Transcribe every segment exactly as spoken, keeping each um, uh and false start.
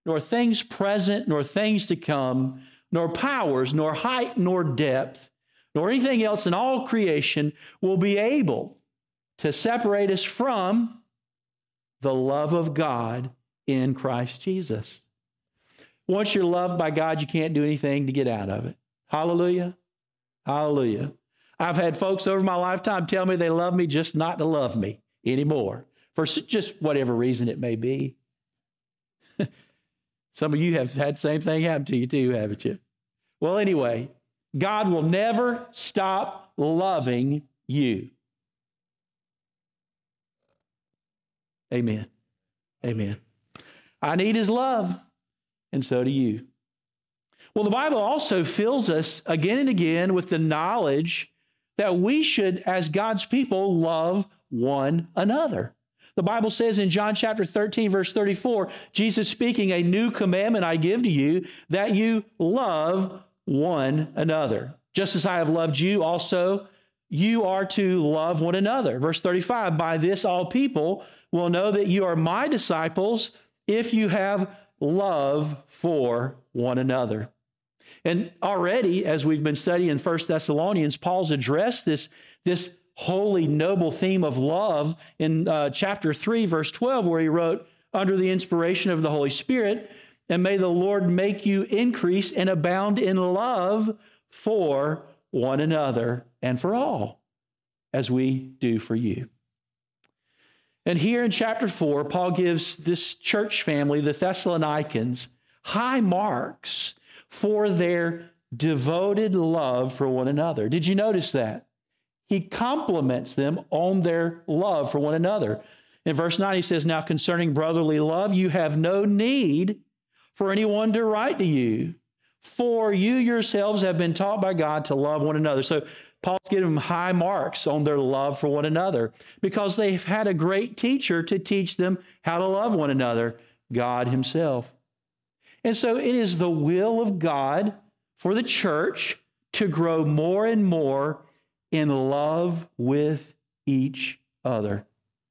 nor things present, nor things to come, nor powers, nor height, nor depth, nor anything else in all creation will be able to separate us from the love of God in Christ Jesus. Once you're loved by God, you can't do anything to get out of it. Hallelujah. Hallelujah. I've had folks over my lifetime tell me they love me just not to love me anymore, for just whatever reason it may be. Some of you have had the same thing happen to you too, haven't you? Well, anyway, God will never stop loving you. Amen. Amen. I need his love, and so do you. Well, the Bible also fills us again and again with the knowledge that we should, as God's people, love one another. The Bible says in John chapter thirteen, verse thirty-four, Jesus speaking, a new commandment I give to you, that you love one another. Just as I have loved you, also you are to love one another. Verse thirty-five, by this all people will know that you are my disciples if you have love for one another. And already, as we've been studying First Thessalonians, Paul's addressed this, this holy, noble theme of love in uh, chapter three, verse twelve, where he wrote, under the inspiration of the Holy Spirit, and may the Lord make you increase and abound in love for one another and for all, as we do for you. And here in chapter four, Paul gives this church family, the Thessalonians, high marks for their devoted love for one another. Did you notice that? He compliments them on their love for one another. In verse nine, he says, now concerning brotherly love, you have no need for anyone to write to you, for you yourselves have been taught by God to love one another. So Paul's giving them high marks on their love for one another because they've had a great teacher to teach them how to love one another, God himself. And so it is the will of God for the church to grow more and more in love with each other.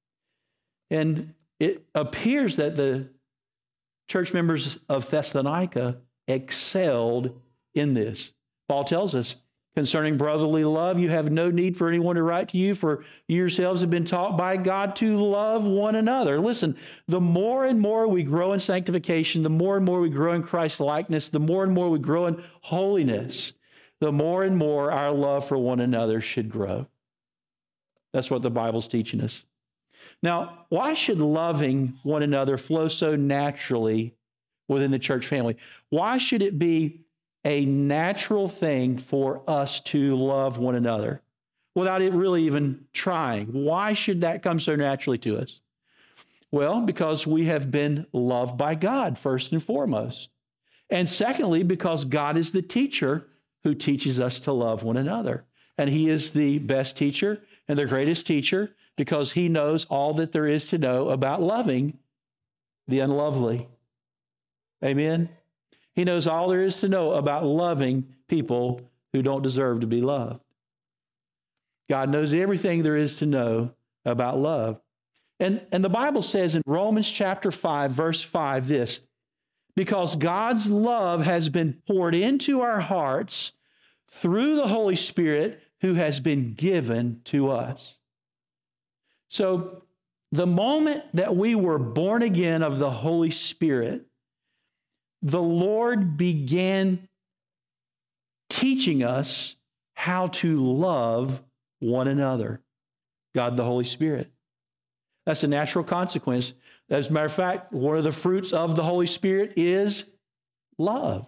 And it appears that the church members of Thessalonica excelled in this. Paul tells us, concerning brotherly love, you have no need for anyone to write to you, for you yourselves have been taught by God to love one another. Listen, the more and more we grow in sanctification, the more and more we grow in Christ's likeness, the more and more we grow in holiness, the more and more our love for one another should grow. That's what the Bible's teaching us. Now, why should loving one another flow so naturally within the church family? Why should it be a natural thing for us to love one another without it really even trying? Why should that come so naturally to us? Well, because we have been loved by God, first and foremost. And secondly, because God is the teacher who teaches us to love one another. And he is the best teacher and the greatest teacher because he knows all that there is to know about loving the unlovely. Amen? He knows all there is to know about loving people who don't deserve to be loved. God knows everything there is to know about love. And, and the Bible says in Romans chapter five, verse five, this, because God's love has been poured into our hearts through the Holy Spirit who has been given to us. So the moment that we were born again of the Holy Spirit, the Lord began teaching us how to love one another. God, the Holy Spirit. That's a natural consequence. As a matter of fact, one of the fruits of the Holy Spirit is love.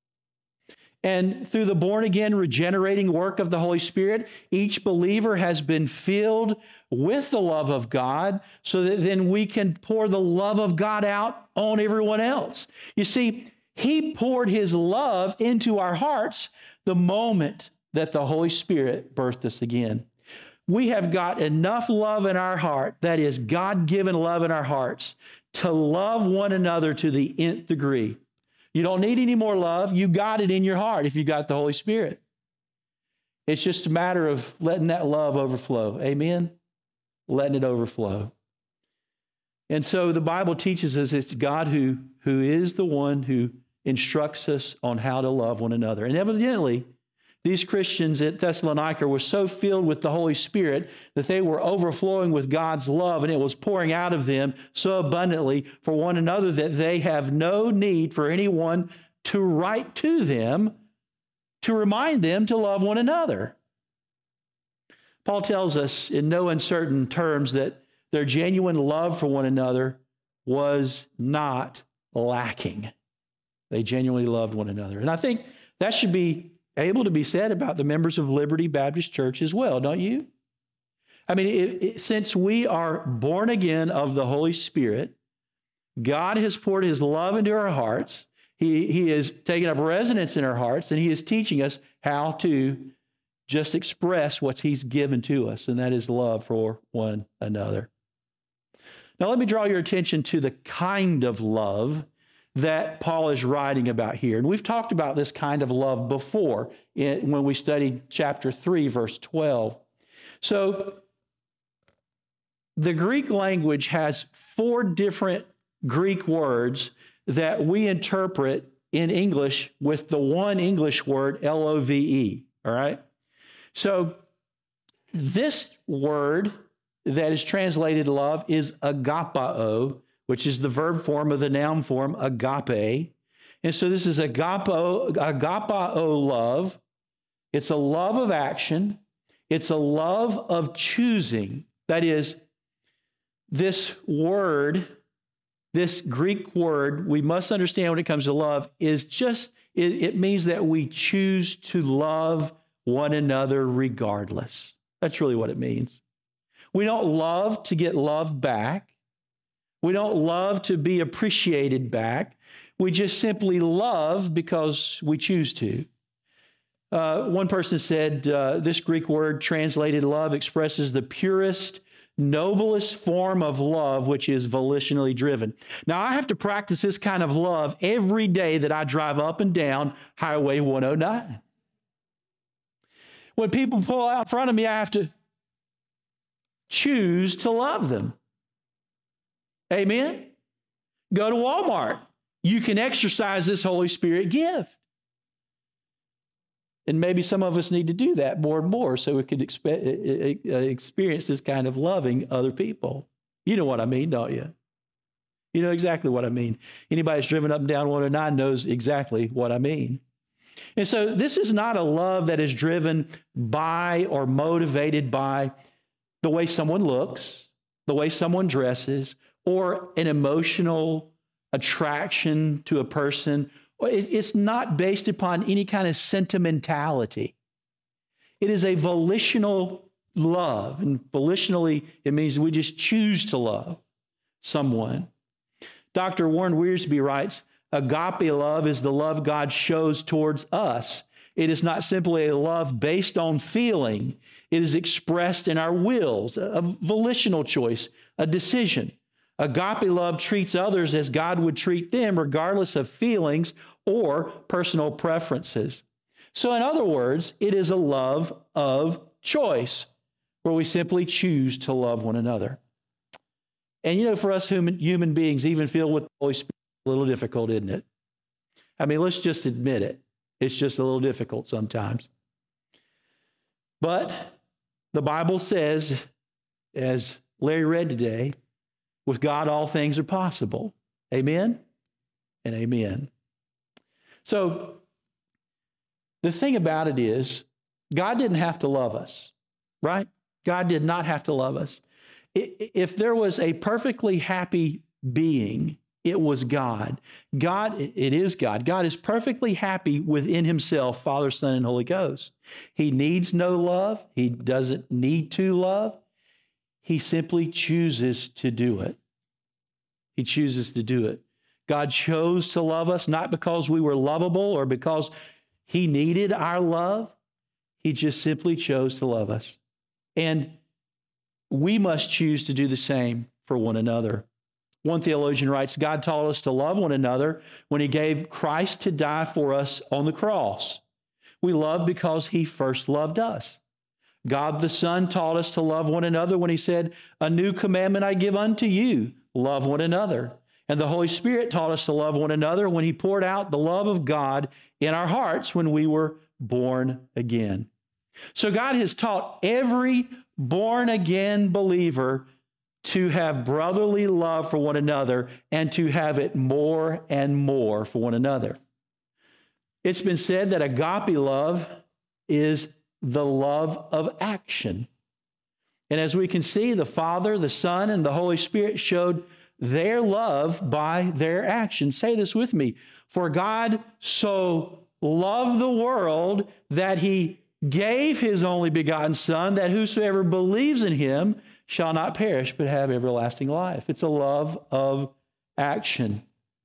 And through the born-again, regenerating work of the Holy Spirit, each believer has been filled with the love of God so that then we can pour the love of God out on everyone else. You see, he poured his love into our hearts the moment that the Holy Spirit birthed us again. We have got enough love in our heart, that is God-given love in our hearts, to love one another to the nth degree. You don't need any more love. You got it in your heart if you got the Holy Spirit. It's just a matter of letting that love overflow. Amen? Letting it overflow. And so the Bible teaches us it's God who, who is the one who instructs us on how to love one another. And evidently, these Christians at Thessalonica were so filled with the Holy Spirit that they were overflowing with God's love, and it was pouring out of them so abundantly for one another that they have no need for anyone to write to them to remind them to love one another. Paul tells us in no uncertain terms that their genuine love for one another was not lacking. They genuinely loved one another. And I think that should be able to be said about the members of Liberty Baptist Church as well, don't you? I mean, it, it, since we are born again of the Holy Spirit, God has poured his love into our hearts. He, he has taken up residence in our hearts, and he is teaching us how to just express what he's given to us, and that is love for one another. Now, let me draw your attention to the kind of love that Paul is writing about here. And we've talked about this kind of love before in, when we studied chapter three, verse twelve. So the Greek language has four different Greek words that we interpret in English with the one English word, L O V E, all right? So this word that is translated love is agapao, which is the verb form of the noun form agape. And so this is agapo, agapao love. It's a love of action. It's a love of choosing. That is, this word, this Greek word, we must understand when it comes to love, is just, it, it means that we choose to love one another regardless. That's really what it means. We don't love to get loved back. We don't love to be appreciated back. We just simply love because we choose to. Uh, one person said uh, this Greek word translated love expresses the purest, noblest form of love, which is volitionally driven. Now, I have to practice this kind of love every day that I drive up and down Highway one oh nine. When people pull out in front of me, I have to choose to love them. Amen? Go to Walmart. You can exercise this Holy Spirit gift. And maybe some of us need to do that more and more so we can expe- experience this kind of loving other people. You know what I mean, don't you? You know exactly what I mean. Anybody that's driven up and down one oh nine knows exactly what I mean. And so this is not a love that is driven by or motivated by the way someone looks, the way someone dresses, or an emotional attraction to a person. It's not based upon any kind of sentimentality. It is a volitional love. And volitionally, it means we just choose to love someone. Doctor Warren Wiersbe writes, agape love is the love God shows towards us. It is not simply a love based on feeling. It is expressed in our wills, a volitional choice, a decision. Agape love treats others as God would treat them, regardless of feelings or personal preferences. So in other words, it is a love of choice, where we simply choose to love one another. And you know, for us human, human beings, even filled with the Holy Spirit, it's a little difficult, isn't it? I mean, let's just admit it. It's just a little difficult sometimes. But the Bible says, as Larry read today, with God, all things are possible. Amen and amen. So the thing about it is, God didn't have to love us, right? God did not have to love us. If there was a perfectly happy being, it was God. God, it is God. God is perfectly happy within himself, Father, Son, and Holy Ghost. He needs no love. He doesn't need to love. He simply chooses to do it. He chooses to do it. God chose to love us not because we were lovable or because he needed our love. He just simply chose to love us. And we must choose to do the same for one another. One theologian writes, God taught us to love one another when he gave Christ to die for us on the cross. We love because he first loved us. God the Son taught us to love one another when he said, a new commandment I give unto you, love one another. And the Holy Spirit taught us to love one another when he poured out the love of God in our hearts when we were born again. So God has taught every born-again believer to have brotherly love for one another and to have it more and more for one another. It's been said that agape love is the love of action. And as we can see, the Father, the Son, and the Holy Spirit showed their love by their actions. Say this with me. For God so loved the world that he gave his only begotten Son, that whosoever believes in him shall not perish, but have everlasting life. It's a love of action.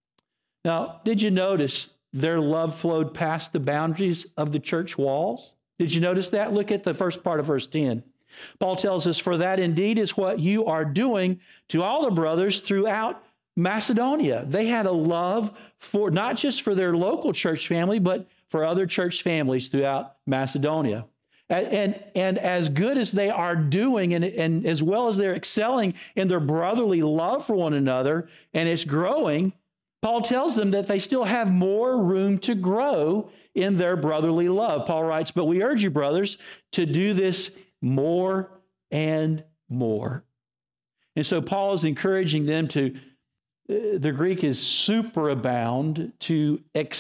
Now, did you notice their love flowed past the boundaries of the church walls? Did you notice that? Look at the first part of verse ten. Paul tells us, for that indeed is what you are doing to all the brothers throughout Macedonia. They had a love for, not just for their local church family, but for other church families throughout Macedonia. And, and, and as good as they are doing, and, and as well as they're excelling in their brotherly love for one another, and it's growing, Paul tells them that they still have more room to grow in their brotherly love. Paul writes, but we urge you, brothers, to do this more and more. And so Paul is encouraging them to, uh, the Greek is superabound, to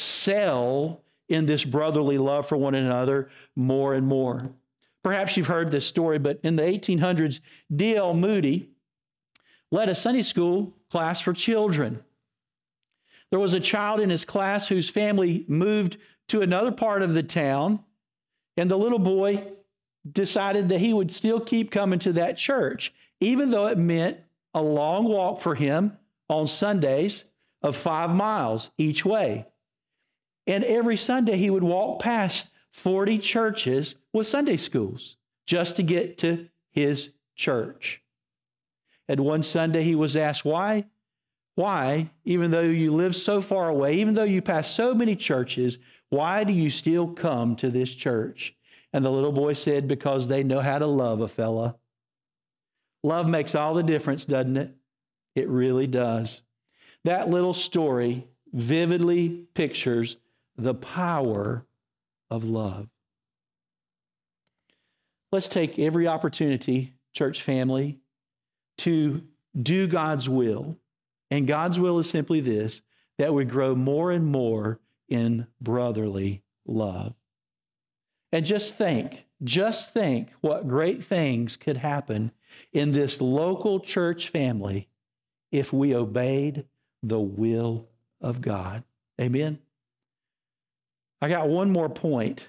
excel in this brotherly love for one another more and more. Perhaps you've heard this story, but in the eighteen hundreds, D L Moody led a Sunday school class for children. There was a child in his class whose family moved to another part of the town, and the little boy decided that he would still keep coming to that church, even though it meant a long walk for him on Sundays of five miles each way. And every Sunday he would walk past forty churches with Sunday schools just to get to his church. And one Sunday he was asked, why? Why, even though you live so far away, even though you pass so many churches, why do you still come to this church? And the little boy said, because they know how to love a fella. Love makes all the difference, doesn't it? It really does. That little story vividly pictures the power of love. Let's take every opportunity, church family, to do God's will. And God's will is simply this, that we grow more and more in brotherly love. And just think, just think what great things could happen in this local church family if we obeyed the will of God. Amen? I got one more point.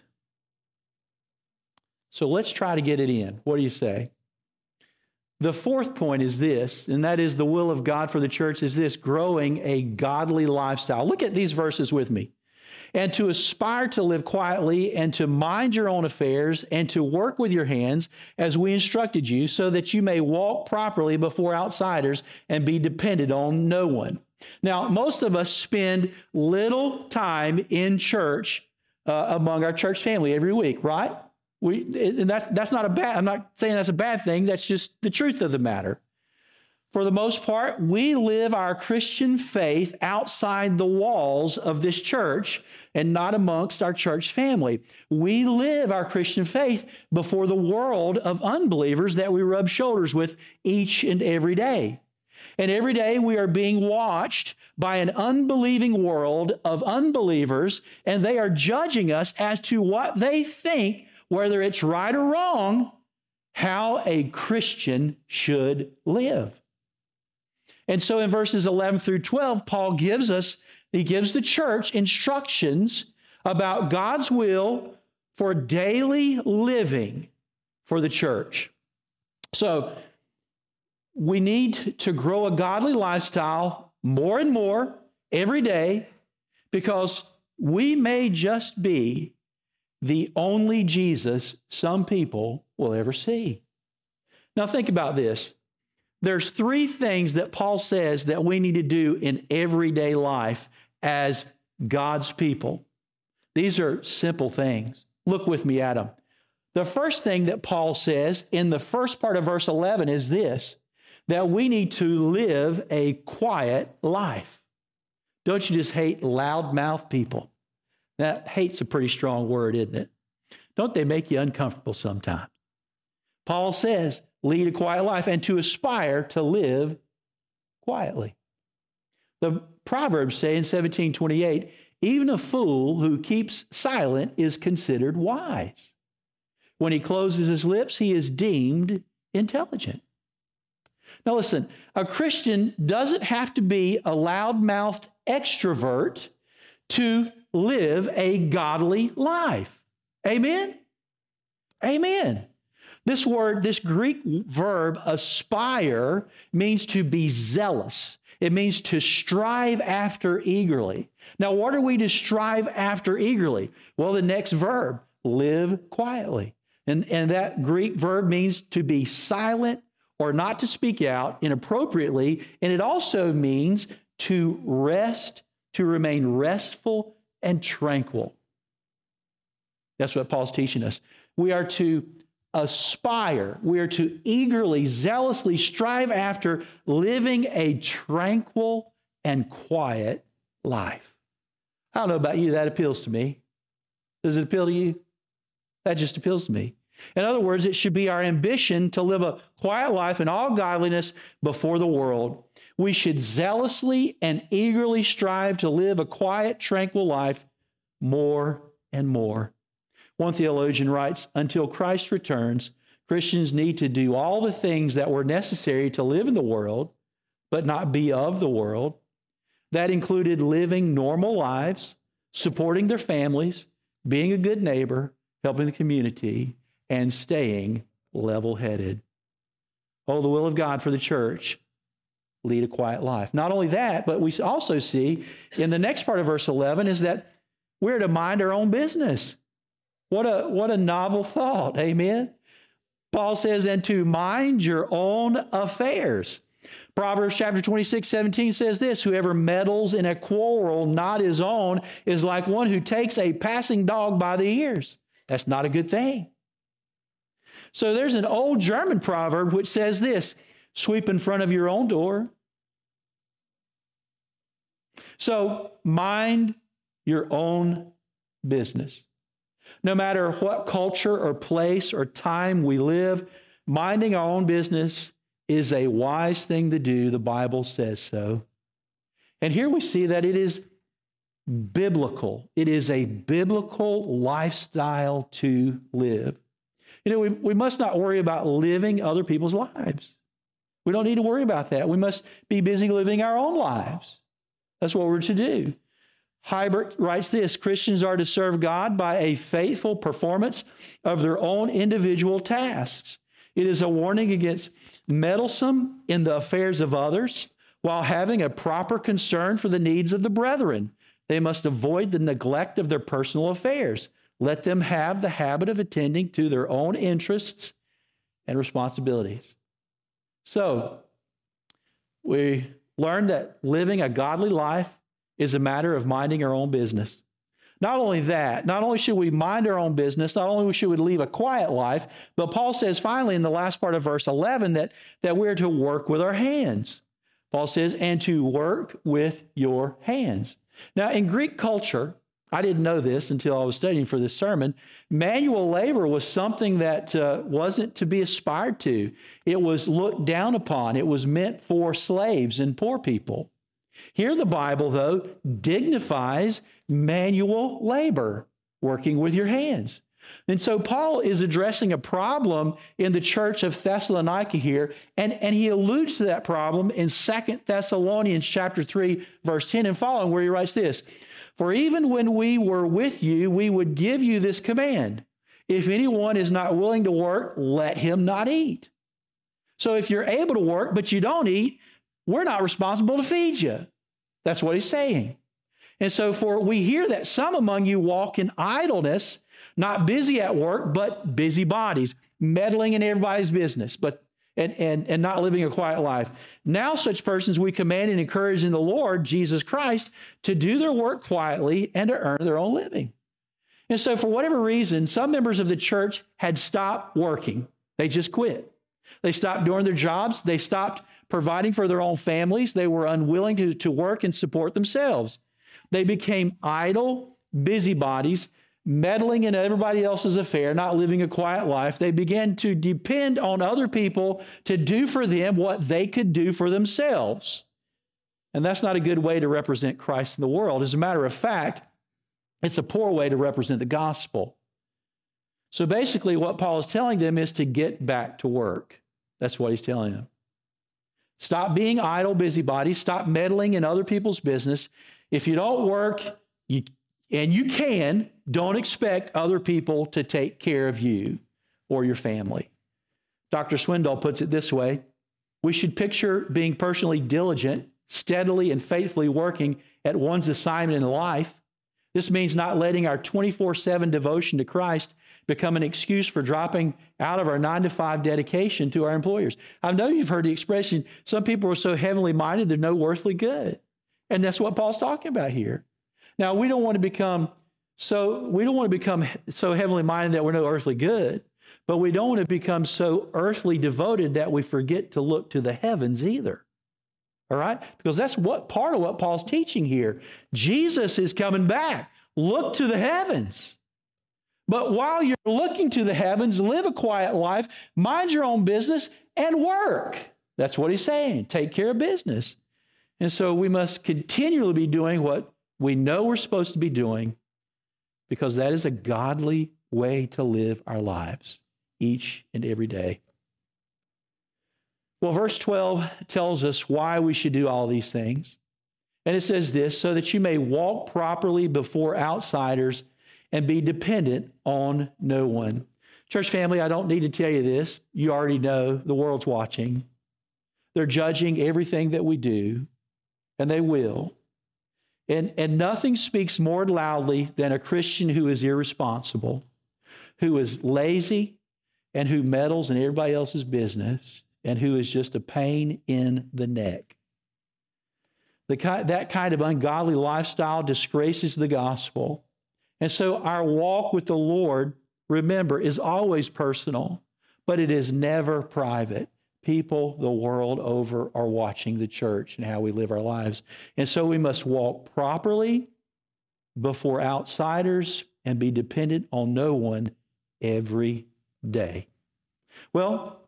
So let's try to get it in. What do you say? The fourth point is this, and that is the will of God for the church is this, growing a godly lifestyle. Look at these verses with me. And to aspire to live quietly and to mind your own affairs and to work with your hands as we instructed you so that you may walk properly before outsiders and be dependent on no one. Now, most of us spend little time in church uh, among our church family every week, right? We, and that's, that's not a bad, I'm not saying that's a bad thing. That's just the truth of the matter. For the most part, we live our Christian faith outside the walls of this church and not amongst our church family. We live our Christian faith before the world of unbelievers that we rub shoulders with each and every day. And every day we are being watched by an unbelieving world of unbelievers, and they are judging us as to what they think, whether it's right or wrong, how a Christian should live. And so in verses eleven through twelve, Paul gives us, he gives the church instructions about God's will for daily living for the church. So we need to grow a godly lifestyle more and more every day because we may just be the only Jesus some people will ever see. Now think about this. There's three things that Paul says that we need to do in everyday life as God's people. These are simple things. Look with me at them. The first thing that Paul says in the first part of verse eleven is this, that we need to live a quiet life. Don't you just hate loudmouth people? That hate's a pretty strong word, isn't it? Don't they make you uncomfortable sometimes? Paul says, lead a quiet life and to aspire to live quietly. The Proverbs say in seventeen twenty-eight, even a fool who keeps silent is considered wise. When he closes his lips, he is deemed intelligent. Now listen, a Christian doesn't have to be a loudmouthed extrovert to live a godly life. Amen? Amen. This word, this Greek verb, aspire, means to be zealous. It means to strive after eagerly. Now, what are we to strive after eagerly? Well, the next verb, live quietly. And, and that Greek verb means to be silent or not to speak out inappropriately. And it also means to rest, to remain restful and tranquil. That's what Paul's teaching us. We are to aspire, we are to eagerly, zealously strive after living a tranquil and quiet life. I don't know about you, that appeals to me. Does it appeal to you? That just appeals to me. In other words, it should be our ambition to live a quiet life in all godliness before the world. We should zealously and eagerly strive to live a quiet, tranquil life more and more. One theologian writes, until Christ returns, Christians need to do all the things that were necessary to live in the world, but not be of the world. That included living normal lives, supporting their families, being a good neighbor, helping the community, and staying level-headed. Oh, the will of God for the church, lead a quiet life. Not only that, but we also see in the next part of verse eleven is that we're to mind our own business. What a, what a novel thought, amen? Paul says, and to mind your own affairs. Proverbs chapter twenty-six, seventeen says this, whoever meddles in a quarrel not his own is like one who takes a passing dog by the ears. That's not a good thing. So there's an old German proverb which says this, sweep in front of your own door. So mind your own business. No matter what culture or place or time we live, minding our own business is a wise thing to do. The Bible says so. And here we see that it is biblical. It is a biblical lifestyle to live. You know, we, we must not worry about living other people's lives. We don't need to worry about that. We must be busy living our own lives. That's what we're to do. Hybert writes this, Christians are to serve God by a faithful performance of their own individual tasks. It is a warning against meddlesome in the affairs of others while having a proper concern for the needs of the brethren. They must avoid the neglect of their personal affairs. Let them have the habit of attending to their own interests and responsibilities. So, we learned that living a godly life is a matter of minding our own business. Not only that, not only should we mind our own business, not only should we live a quiet life, but Paul says finally in the last part of verse eleven that, that we're to work with our hands. Paul says, and to work with your hands. Now, in Greek culture, I didn't know this until I was studying for this sermon, manual labor was something that uh, wasn't to be aspired to. It was looked down upon. It was meant for slaves and poor people. Here the Bible, though, dignifies manual labor, working with your hands. And so Paul is addressing a problem in the church of Thessalonica here, and, and he alludes to that problem in Second Thessalonians chapter three, verse ten and following, where he writes this, for even when we were with you, we would give you this command. If anyone is not willing to work, let him not eat. So if you're able to work, but you don't eat, we're not responsible to feed you. That's what he's saying. And so for we hear that some among you walk in idleness, not busy at work, but busy bodies, meddling in everybody's business, but and, and, and not living a quiet life. Now such persons we command and encourage in the Lord Jesus Christ to do their work quietly and to earn their own living. And so for whatever reason, some members of the church had stopped working. They just quit. They stopped doing their jobs. They stopped providing for their own families. They were unwilling to, to work and support themselves. They became idle busybodies, meddling in everybody else's affair, not living a quiet life. They began to depend on other people to do for them what they could do for themselves. And that's not a good way to represent Christ in the world. As a matter of fact, it's a poor way to represent the gospel. So basically what Paul is telling them is to get back to work. That's what he's telling them. Stop being idle busybodies. Stop meddling in other people's business. If you don't work, you and you can, don't expect other people to take care of you or your family. Doctor Swindoll puts it this way: we should picture being personally diligent, steadily and faithfully working at one's assignment in life. This means not letting our twenty-four seven devotion to Christ become an excuse for dropping out of our nine to five dedication to our employers. I know you've heard the expression, some people are so heavenly minded, they're no earthly good. And that's what Paul's talking about here. Now, we don't want to become so, we don't want to become so heavenly minded that we're no earthly good, but we don't want to become so earthly devoted that we forget to look to the heavens either. All right? Because that's what part of what Paul's teaching here. Jesus is coming back. Look to the heavens. But while you're looking to the heavens, live a quiet life, mind your own business, and work. That's what he's saying. Take care of business. And so we must continually be doing what we know we're supposed to be doing, because that is a godly way to live our lives each and every day. Well, verse twelve tells us why we should do all these things. And it says this: so that you may walk properly before outsiders and be dependent on no one. Church family, I don't need to tell you this. You already know the world's watching. They're judging everything that we do, and they will. And, and nothing speaks more loudly than a Christian who is irresponsible, who is lazy, and who meddles in everybody else's business, and who is just a pain in the neck. The, that kind of ungodly lifestyle disgraces the gospel. And so our walk with the Lord, remember, is always personal, but it is never private. People the world over are watching the church and how we live our lives. And so we must walk properly before outsiders and be dependent on no one every day. Well,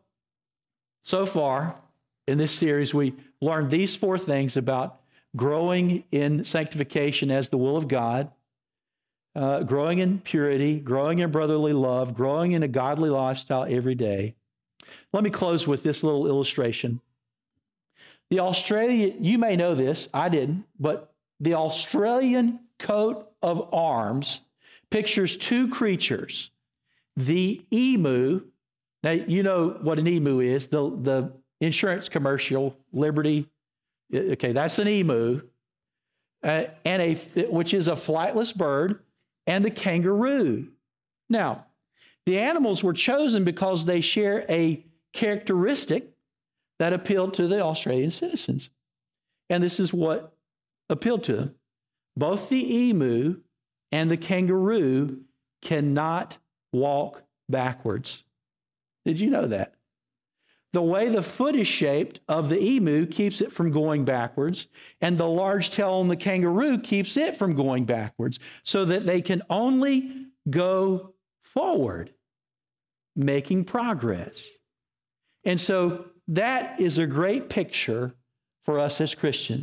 so far in this series, we learned these four things about growing in sanctification as the will of God, uh, growing in purity, growing in brotherly love, growing in a godly lifestyle every day. Let me close with this little illustration. The Australian, you may know this, I didn't, but the Australian coat of arms pictures two creatures. The emu, now you know what an emu is, the, the insurance commercial, Liberty, okay, that's an emu, uh, and a which is a flightless bird, and the kangaroo. Now, the animals were chosen because they share a characteristic that appealed to the Australian citizens. And this is what appealed to them. Both the emu and the kangaroo cannot walk backwards. Did you know that? The way the foot is shaped of the emu keeps it from going backwards, and the large tail on the kangaroo keeps it from going backwards, so that they can only go forward, making progress. And so that is a great picture for us as Christians.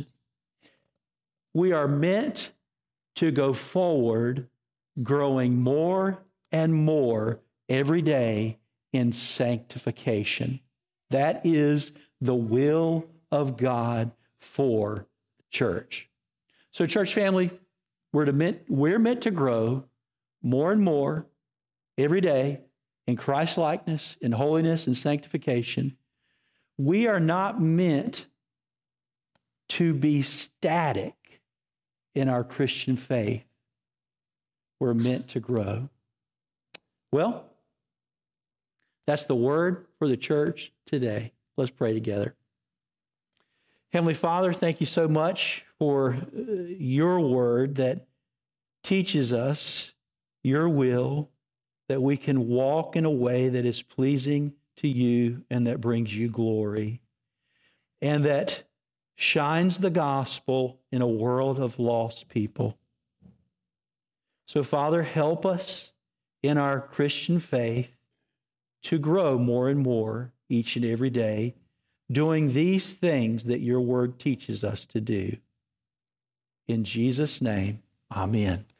We are meant to go forward, growing more and more every day in sanctification. That is the will of God for the church. So, church family, we're, to meant, we're meant to grow more and more every day in Christ-likeness, in holiness, and sanctification. We are not meant to be static in our Christian faith. We're meant to grow. Well, that's the word for the church today. Let's pray together. Heavenly Father, thank you so much for your word that teaches us your will, that we can walk in a way that is pleasing to you and that brings you glory, and that shines the gospel in a world of lost people. So, Father, help us in our Christian faith to grow more and more each and every day, doing these things that your word teaches us to do. In Jesus' name, amen.